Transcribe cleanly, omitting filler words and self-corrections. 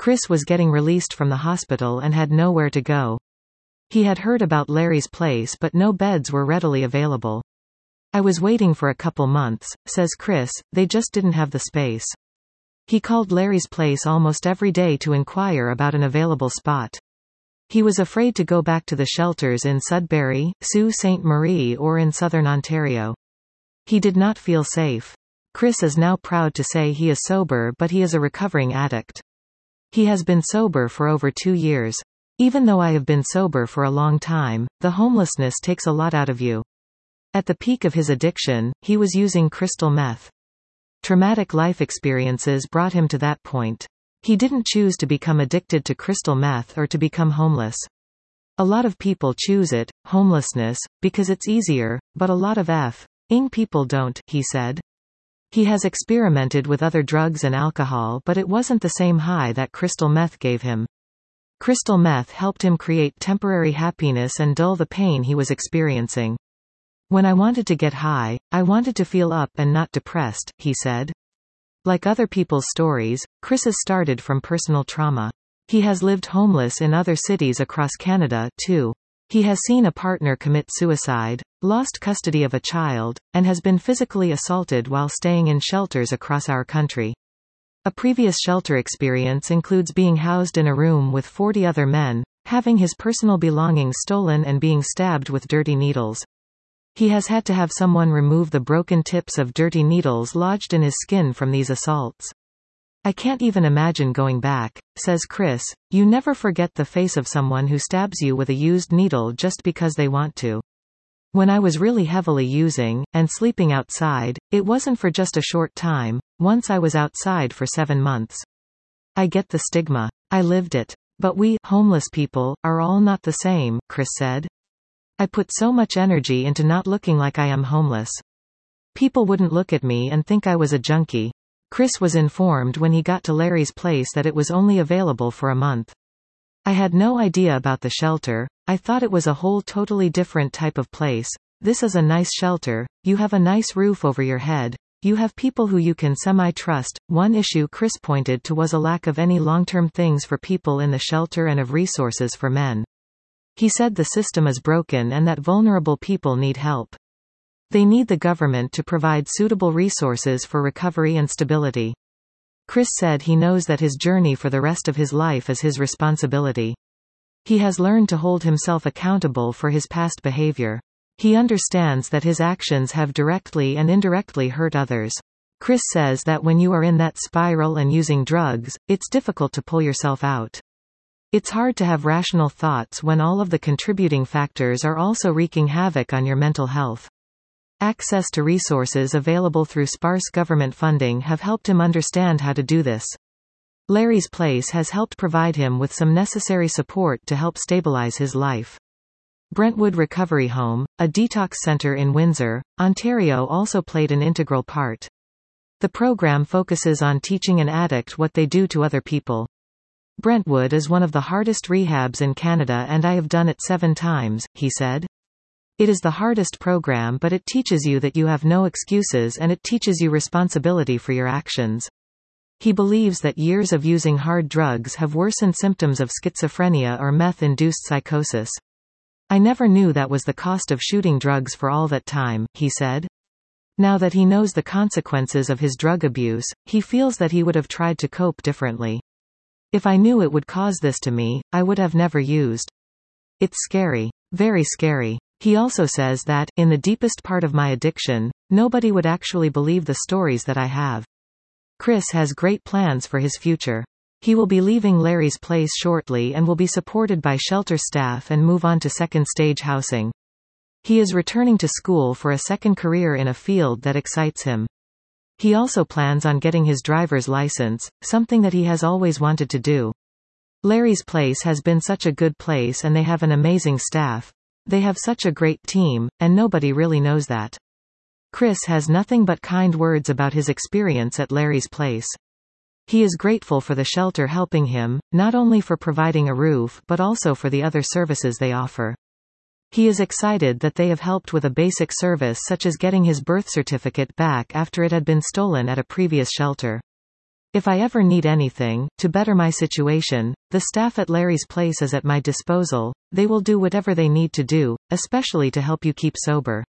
Chris was getting released from the hospital and had nowhere to go. He had heard about Larry's place but no beds were readily available. I was waiting for a couple months, says Chris, they just didn't have the space. He called Larry's place almost every day to inquire about an available spot. He was afraid to go back to the shelters in Sudbury, Sault Ste. Marie or in southern Ontario. He did not feel safe. Chris is now proud to say he is sober, but he is a recovering addict. He has been sober for over 2 years. Even though I have been sober for a long time, the homelessness takes a lot out of you. At the peak of his addiction, he was using crystal meth. Traumatic life experiences brought him to that point. He didn't choose to become addicted to crystal meth or to become homeless. A lot of people choose it, homelessness, because it's easier, but a lot of f***ing people don't, he said. He has experimented with other drugs and alcohol, but it wasn't the same high that crystal meth gave him. Crystal meth helped him create temporary happiness and dull the pain he was experiencing. When I wanted to get high, I wanted to feel up and not depressed, he said. Like other people's stories, Chris's started from personal trauma. He has lived homeless in other cities across Canada, too. He has seen a partner commit suicide, lost custody of a child, and has been physically assaulted while staying in shelters across our country. A previous shelter experience includes being housed in a room with 40 other men, having his personal belongings stolen and being stabbed with dirty needles. He has had to have someone remove the broken tips of dirty needles lodged in his skin from these assaults. I can't even imagine going back, says Chris. You never forget the face of someone who stabs you with a used needle just because they want to. When I was really heavily using, and sleeping outside, it wasn't for just a short time. Once I was outside for 7 months. I get the stigma. I lived it. But we, homeless people, are all not the same, Chris said. I put so much energy into not looking like I am homeless. People wouldn't look at me and think I was a junkie. Chris was informed when he got to Larry's place that it was only available for a month. I had no idea about the shelter. I thought it was a whole totally different type of place. This is a nice shelter. You have a nice roof over your head. You have people who you can semi-trust. One issue Chris pointed to was a lack of any long-term things for people in the shelter and of resources for men. He said the system is broken and that vulnerable people need help. They need the government to provide suitable resources for recovery and stability. Chris said he knows that his journey for the rest of his life is his responsibility. He has learned to hold himself accountable for his past behavior. He understands that his actions have directly and indirectly hurt others. Chris says that when you are in that spiral and using drugs, it's difficult to pull yourself out. It's hard to have rational thoughts when all of the contributing factors are also wreaking havoc on your mental health. Access to resources available through sparse government funding have helped him understand how to do this. Larry's place has helped provide him with some necessary support to help stabilize his life. Brentwood Recovery Home, a detox center in Windsor, Ontario, also played an integral part. The program focuses on teaching an addict what they do to other people. Brentwood is one of the hardest rehabs in Canada and I have done it 7 times, he said. It is the hardest program, but it teaches you that you have no excuses and it teaches you responsibility for your actions. He believes that years of using hard drugs have worsened symptoms of schizophrenia or meth-induced psychosis. I never knew that was the cost of shooting drugs for all that time, he said. Now that he knows the consequences of his drug abuse, he feels that he would have tried to cope differently. If I knew it would cause this to me, I would have never used. It's scary. Very scary. He also says that, in the deepest part of my addiction, nobody would actually believe the stories that I have. Chris has great plans for his future. He will be leaving Larry's place shortly and will be supported by shelter staff and move on to second-stage housing. He is returning to school for a second career in a field that excites him. He also plans on getting his driver's license, something that he has always wanted to do. Larry's place has been such a good place and they have an amazing staff. They have such a great team, and nobody really knows that. Chris has nothing but kind words about his experience at Larry's place. He is grateful for the shelter helping him, not only for providing a roof but also for the other services they offer. He is excited that they have helped with a basic service such as getting his birth certificate back after it had been stolen at a previous shelter. If I ever need anything, to better my situation, the staff at Larry's place is at my disposal. They will do whatever they need to do, especially to help you keep sober.